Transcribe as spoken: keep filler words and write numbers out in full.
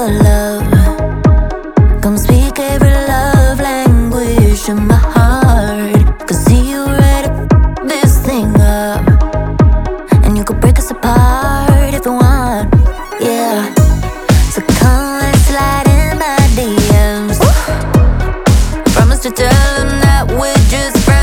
your love. Come speak every love language in my heart. Cause see you ready to this thing up. And you could break us apart if you want, yeah. So come and slide in my D Ms. Promise to tell them that we're just friends.